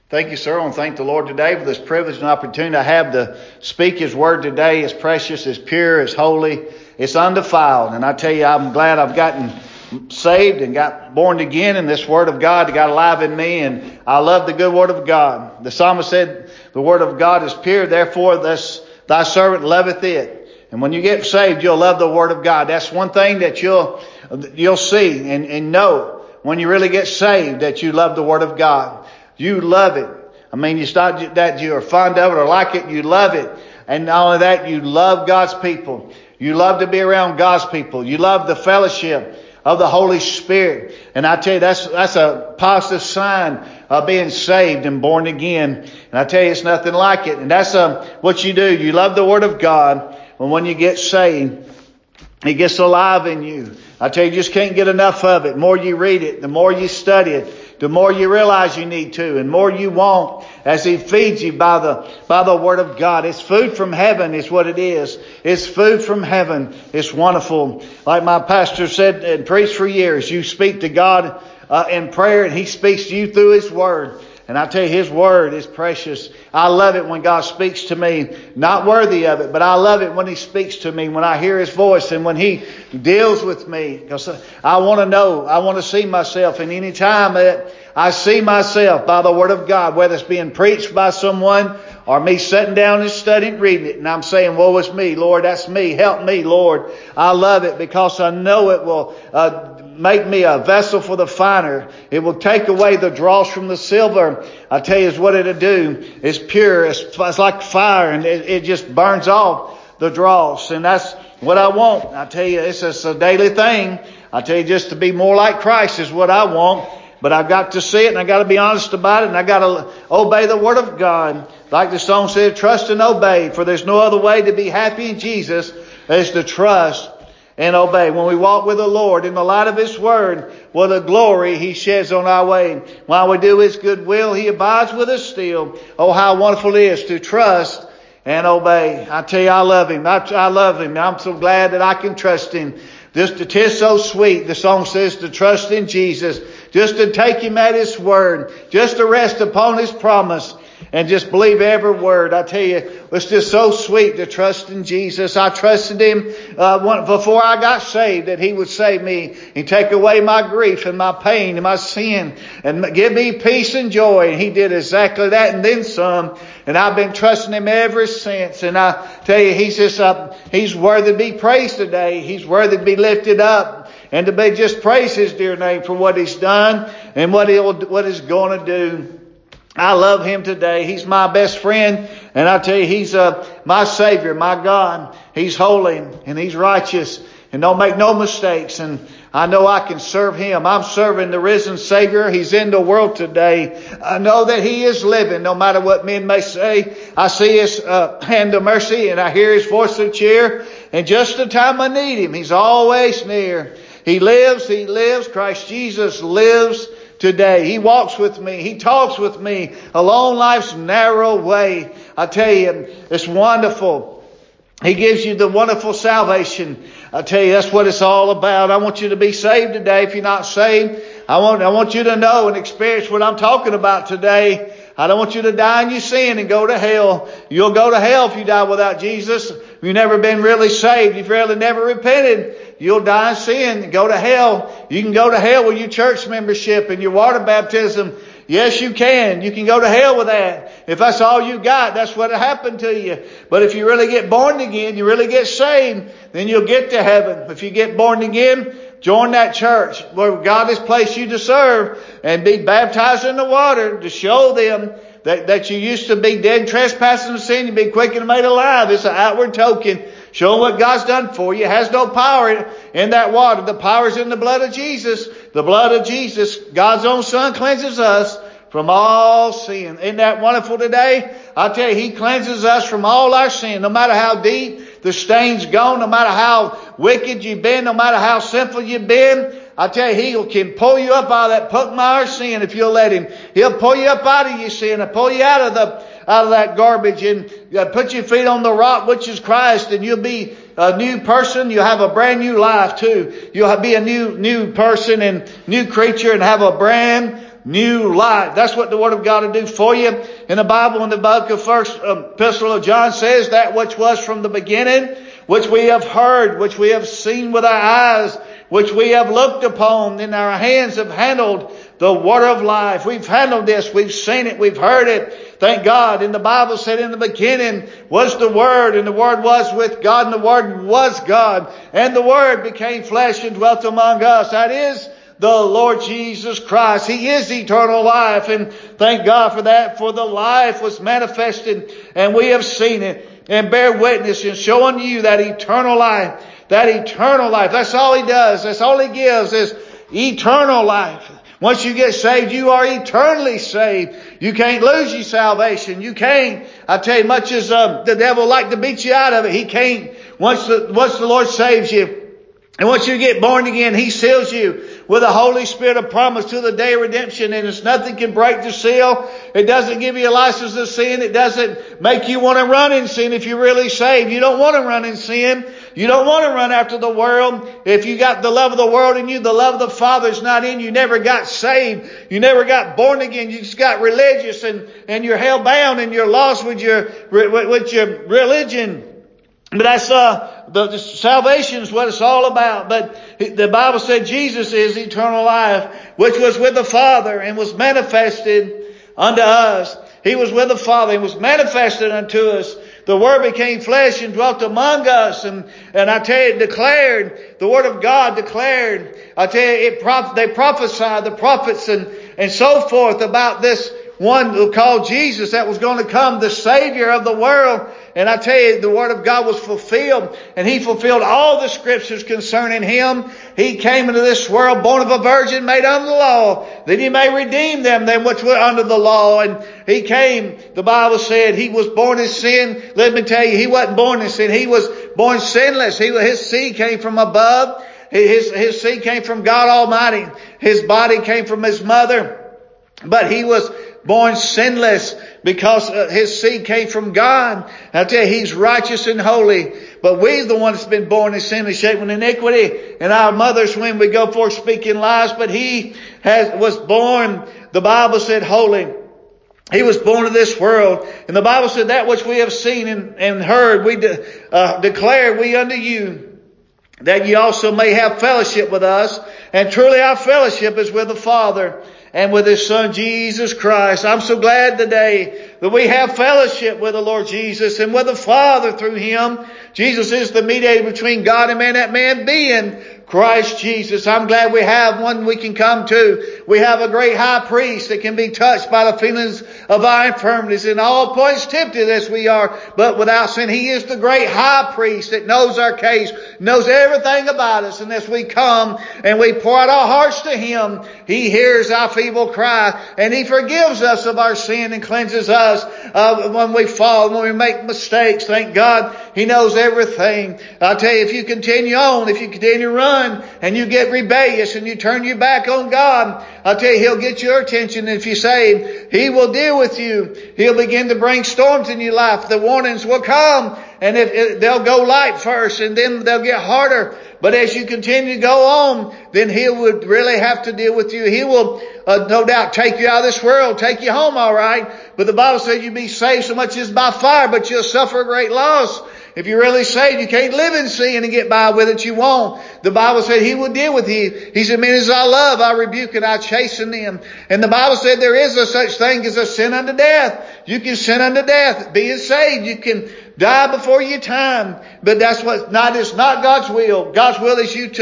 Thank you, sir. I want to thank the Lord today for this privilege and opportunity I have to speak His Word today. It's precious, it's pure, it's holy, it's undefiled. And I tell you, I'm glad I've gotten saved and got born again, and this Word of God got alive in me, and I love the good Word of God. The psalmist said, the Word of God is pure, therefore thy servant loveth it. And when you get saved, you'll love the Word of God. That's one thing that you'll see and know when you really get saved, that you love the Word of God. You love it. I mean, you start that you are fond of it or like it, you love it. And not only that, you love God's people. You love to be around God's people. You love the fellowship of the Holy Spirit. And I tell you, that's a positive sign of being saved and born again. And I tell you, it's nothing like it. And that's what you do. You love the Word of God. And when you get saved, it gets alive in you. I tell you, you just can't get enough of it. The more you read it, the more you study it, the more you realize you need to, and more you want as He feeds you by the Word of God. It's food from heaven is what it is. It's food from heaven. It's wonderful. Like my pastor said and preached for years, you speak to God in prayer, and He speaks to you through His Word. And I tell you, His Word is precious. I love it when God speaks to me. Not worthy of it, but I love it when He speaks to me, when I hear His voice and when He deals with me. Because I want to know, I want to see myself. And any time that I see myself by the Word of God, whether it's being preached by someone or me sitting down and studying, reading it, and I'm saying, woe is me, Lord, that's me. Help me, Lord. I love it because I know it will make me a vessel for the finer. It will take away the dross from the silver. I tell you, is what it'll do. It's pure. It's like fire, and it just burns off the dross. And that's what I want. I tell you, it's just a daily thing. I tell you, just to be more like Christ is what I want. But I've got to see it, and I've got to be honest about it, and I've got to obey the Word of God. Like the song said, trust and obey, for there's no other way to be happy in Jesus as to trust and obey. When we walk with the Lord in the light of His Word, what a glory He sheds on our way. While we do His good will, He abides with us still. Oh, how wonderful it is to trust and obey. I tell you, I love Him. I love Him. I'm so glad that I can trust Him. Just it is so sweet, the song says, to trust in Jesus. Just to take Him at His word. Just to rest upon His promise. And just believe every word. I tell you, it's just so sweet to trust in Jesus. I trusted Him before I got saved, that He would save me and take away my grief and my pain and my sin and give me peace and joy. And He did exactly that and then some. And I've been trusting Him ever since. And I tell you, He's just He's worthy to be praised today. He's worthy to be lifted up and to be just praise His dear name for what He's done and what He's going to do. I love Him today. He's my best friend. And I tell you, He's my Savior, my God. He's holy and He's righteous and don't make no mistakes. And I know I can serve Him. I'm serving the risen Savior. He's in the world today. I know that He is living no matter what men may say. I see His hand of mercy and I hear His voice of cheer. And just the time I need Him, He's always near. He lives. Christ Jesus lives today. He walks with me. He talks with me along life's narrow way. I tell you, it's wonderful. He gives you the wonderful salvation. I tell you, that's what it's all about. I want you to be saved today. If you're not saved, I want you to know and experience what I'm talking about today. I don't want you to die in your sin and go to hell. You'll go to hell if you die without Jesus. If you've never been really saved, if you really never repented, you'll die in sin and go to hell. You can go to hell with your church membership and your water baptism. Yes, you can. You can go to hell with that. If that's all you got, that's what happened to you. But if you really get born again, you really get saved, then you'll get to heaven. If you get born again, join that church where God has placed you to serve and be baptized in the water to show them that you used to be dead, trespassing and sin. You've been quickened and made alive. It's an outward token showing what God's done for you. It has no power in that water. The power is in the blood of Jesus. The blood of Jesus, God's own Son, cleanses us from all sin. Isn't that wonderful today? I tell you, He cleanses us from all our sin. No matter how deep the stain's gone, no matter how wicked you've been, no matter how sinful you've been, I tell you, He can pull you up out of that pugmire sin if you'll let Him. He'll pull you up out of your sin and pull you out of that garbage and put your feet on the rock, which is Christ, and you'll be a new person. You'll have a brand new life too. You'll be a new person and new creature and have a brand new life. That's what the Word of God will do for you. In the Bible, in the book of First Epistle of John says, that which was from the beginning, which we have heard, which we have seen with our eyes, which we have looked upon, and our hands have handled the Word of life. We've handled this. We've seen it. We've heard it. Thank God. And the Bible said in the beginning was the Word, and the Word was with God, and the Word was God. And the Word became flesh and dwelt among us. That is the Lord Jesus Christ. He is eternal life. And thank God for that. For the life was manifested, and we have seen it, and bear witness in showing you that eternal life. That eternal life. That's all He does. That's all He gives is eternal life. Once you get saved, you are eternally saved. You can't lose your salvation. You can't. I tell you, much as the devil like to beat you out of it, he can't. Once the Lord saves you, and once you get born again, He seals you with the Holy Spirit of promise to the day of redemption. And it's nothing can break the seal. It doesn't give you a license to sin. It doesn't make you want to run in sin if you're really saved. You don't want to run in sin. You don't want to run after the world. If you got the love of the world in you, the love of the Father's not in you. You never got saved. You never got born again. You just got religious and you're hell bound and you're lost with your religion. But that's the salvation is what it's all about. But the Bible said Jesus is eternal life, which was with the Father and was manifested unto us. He was with the Father and was manifested unto us. The Word became flesh and dwelt among us. And I tell you, it declared, the Word of God declared, I tell you, they prophesied, the prophets and so forth, about this one called Jesus that was going to come, the Savior of the world. And I tell you, the Word of God was fulfilled, and He fulfilled all the Scriptures concerning Him. He came into this world, born of a virgin, made under the law, that He may redeem them which were under the law. And He came, the Bible said, He was born in sin. Let me tell you, He wasn't born in sin. He was born sinless. His seed came from above. His seed came from God Almighty. His body came from His mother. But He was born sinless because His seed came from God. And I tell you, He's righteous and holy. But we're the one that's been born in sin and shaped with iniquity. And our mothers, when we go forth speaking lies, but He was born, the Bible said, holy. He was born of this world. And the Bible said, that which we have seen and heard, we declare we unto you, that ye also may have fellowship with us. And truly our fellowship is with the Father and with His Son, Jesus Christ. I'm so glad today that we have fellowship with the Lord Jesus and with the Father through Him. Jesus is the mediator between God and man, that man being Christ Jesus. I'm glad we have one we can come to. We have a great high priest that can be touched by the feelings of our infirmities, in all points tempted as we are, but without sin. He is the great high priest that knows our case, knows everything about us. And as we come and we pour out our hearts to Him, He hears our feeble cry, and He forgives us of our sin and cleanses us when we fall, when we make mistakes. Thank God He knows everything. I tell you, if you continue on, if you continue to run, and you get rebellious and you turn your back on God, I'll tell you, He'll get your attention. If you say, He will deal with you. He'll begin to bring storms in your life. The warnings will come, and they'll go light first, and then they'll get harder. But as you continue to go on, then He would really have to deal with you. He will no doubt take you out of this world, take you home all right. But the Bible says you'll be saved so much as by fire, but you'll suffer a great loss. If you're really saved, you can't live in sin and get by with it. You won't. The Bible said He will deal with you. He said, men as I love, I rebuke and I chasten them. And the Bible said there is a such thing as a sin unto death. You can sin unto death, being saved. You can die before your time. But that's it's not God's will. God's will is you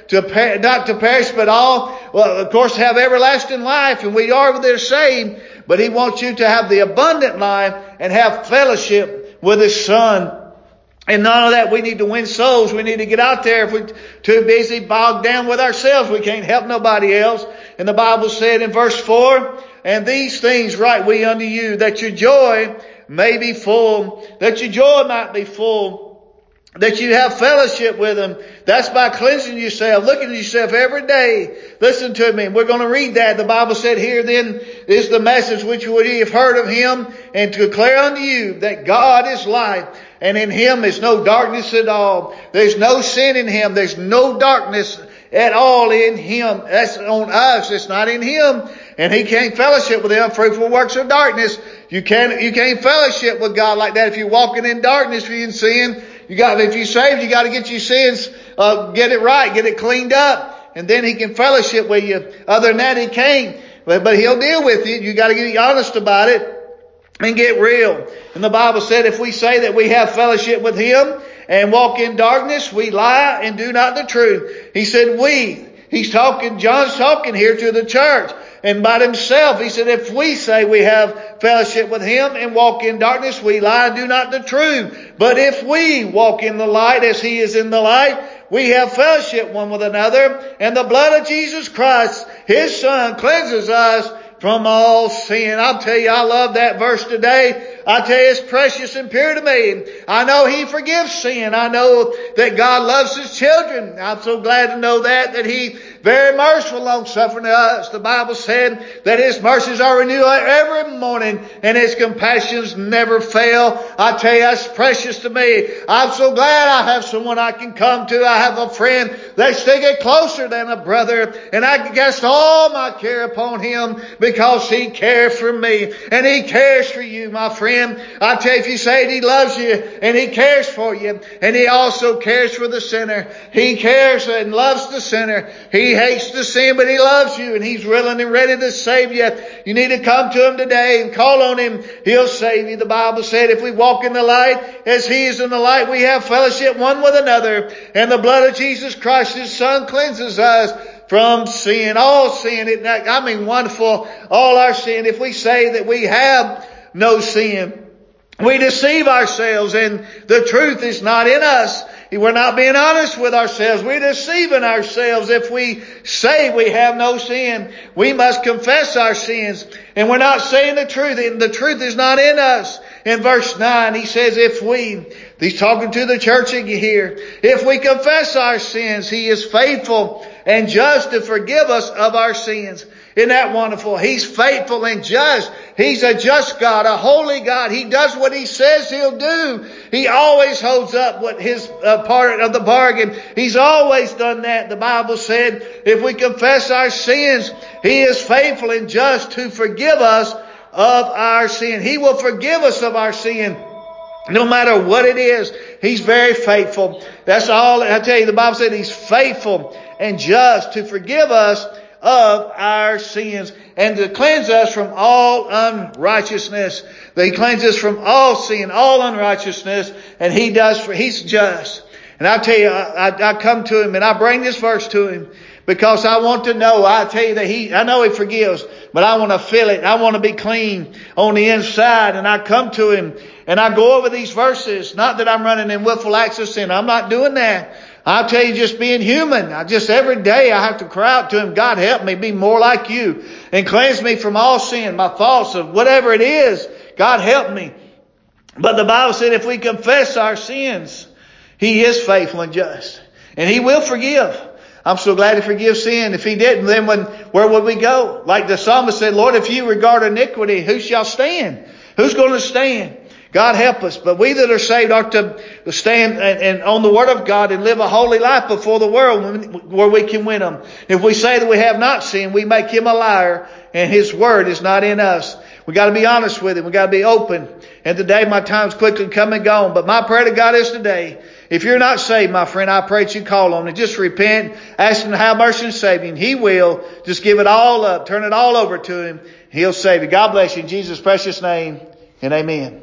not to perish, but of course, have everlasting life. And we are there saved. But He wants you to have the abundant life and have fellowship with His Son. And none of that, we need to win souls. We need to get out there. If we're too busy bogged down with ourselves, we can't help nobody else. And the Bible said in verse 4, and these things write we unto you, that your joy may be full, that your joy might be full, that you have fellowship with Him. That's by cleansing yourself, looking at yourself every day. Listen to me. We're going to read that. The Bible said here then is the message which we have heard of Him, and to declare unto you that God is light, and in Him is no darkness at all. There's no sin in Him. There's no darkness at all in Him. That's on us. It's not in Him. And He can't fellowship with the unfruitful works of darkness. You can't fellowship with God like that if you're walking in darkness, if you're in sin. If you're saved, you got to get your sins, get it right, get it cleaned up. And then He can fellowship with you. Other than that, He can't. But He'll deal with you. You got to get honest about it and get real. And the Bible said if we say that we have fellowship with Him and walk in darkness, we lie and do not the truth. He said we. John's talking here to the church. And by himself, he said, if we say we have fellowship with Him and walk in darkness, we lie and do not the truth. But if we walk in the light as He is in the light, we have fellowship one with another. And the blood of Jesus Christ, His Son, cleanses us from all sin. I'll tell you, I love that verse today. I tell you, it's precious and pure to me. I know He forgives sin. I know that God loves His children. I'm so glad to know that He very merciful, long-suffering to us. The Bible said that His mercies are renewed every morning and His compassions never fail. I tell you, that's precious to me. I'm so glad I have someone I can come to. I have a friend that's sticking closer than a brother, and I can cast all my care upon Him because He cares for me and He cares for you, my friend. I tell you, if you say He loves you and He cares for you, and He also cares for the sinner. He cares and loves the sinner. He hates the sin, but He loves you, and He's willing and ready to save you. You need to come to Him today and call on Him. He'll save you. The Bible said if we walk in the light as He is in the light, we have fellowship one with another. And the blood of Jesus Christ, His Son, cleanses us from sin. All sin. Wonderful. All our sin. If we say that we have no sin, we deceive ourselves and the truth is not in us. We're not being honest with ourselves. We're deceiving ourselves if we say we have no sin. We must confess our sins. And we're not saying the truth. And the truth is not in us. In verse 9, he says, he's talking to the church here. If we confess our sins, He is faithful and just to forgive us of our sins. Isn't that wonderful? He's faithful and just. He's a just God, a holy God. He does what He says He'll do. He always holds up what His part of the bargain. He's always done that. The Bible said, if we confess our sins, He is faithful and just to forgive us of our sin. He will forgive us of our sin. No matter what it is, He's very faithful. That's all. I tell you, the Bible said He's faithful and just to forgive us of our sins and to cleanse us from all unrighteousness. He cleanses us from all sin, all unrighteousness, and He's just. And I tell you, I come to Him and I bring this verse to Him because I want to know. I tell you that I know He forgives, but I want to feel it. I want to be clean on the inside. And I come to Him and I go over these verses. Not that I'm running in willful acts of sin. I'm not doing that. I'll tell you, just being human. Every day I have to cry out to Him, God, help me be more like You and cleanse me from all sin, my thoughts of whatever it is. God, help me. But the Bible said if we confess our sins, He is faithful and just. And He will forgive. I'm so glad He forgives sin. If He didn't, then where would we go? Like the psalmist said, Lord, if You regard iniquity, who shall stand? Who's going to stand? God help us. But we that are saved are to stand and on the Word of God and live a holy life before the world where we can win them. If we say that we have not sinned, we make Him a liar and His Word is not in us. We got to be honest with Him. We got to be open. And today my time's quickly come and gone. But my prayer to God is today, if you're not saved, my friend, I pray that you call on Him. Just repent, ask Him to have mercy and save you. And He will. Just give it all up. Turn it all over to Him. He'll save you. God bless you in Jesus' precious name. And amen.